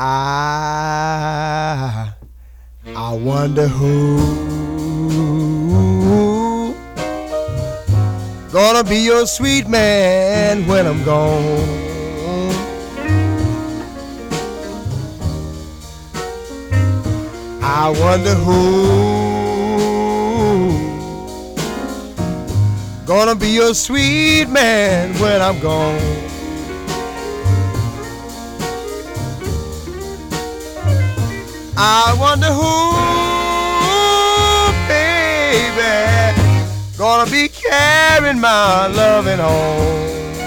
I wonder who gonna be your sweet man when I'm gone. I wonder who gonna be your sweet man when I'm gone. I wonder who, baby, gonna be carrying my loving home.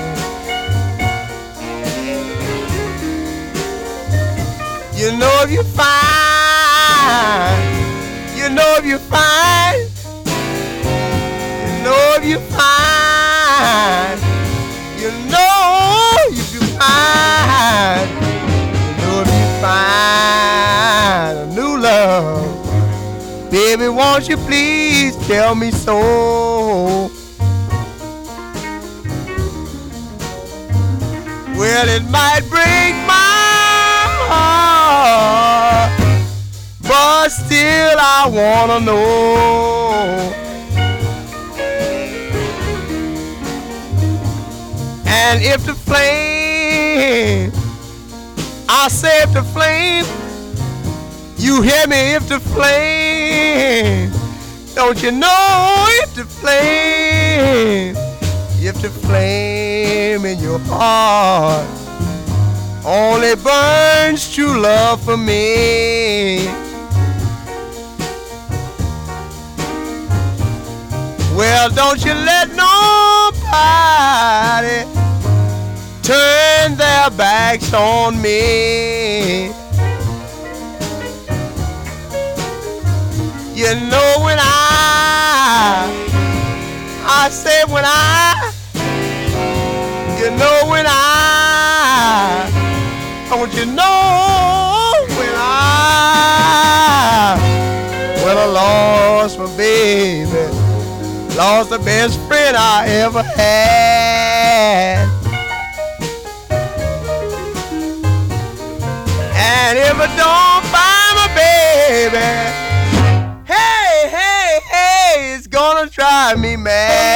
You know if you find, you know if you find, you know if you find, you know if you find, you know if you find a new love, baby, won't you please tell me so? Well, it might break my heart, but still I wanna know. And if the flame, I say if the flame, you hear me, if the flame, don't you know if the flame in your heart only burns true love for me. Well, don't you let nobody turn their backs on me. You know when I say when you know when don't you know when I lost my baby, lost the best friend I ever had. And if I don't find my baby, hey, it's gonna drive me mad.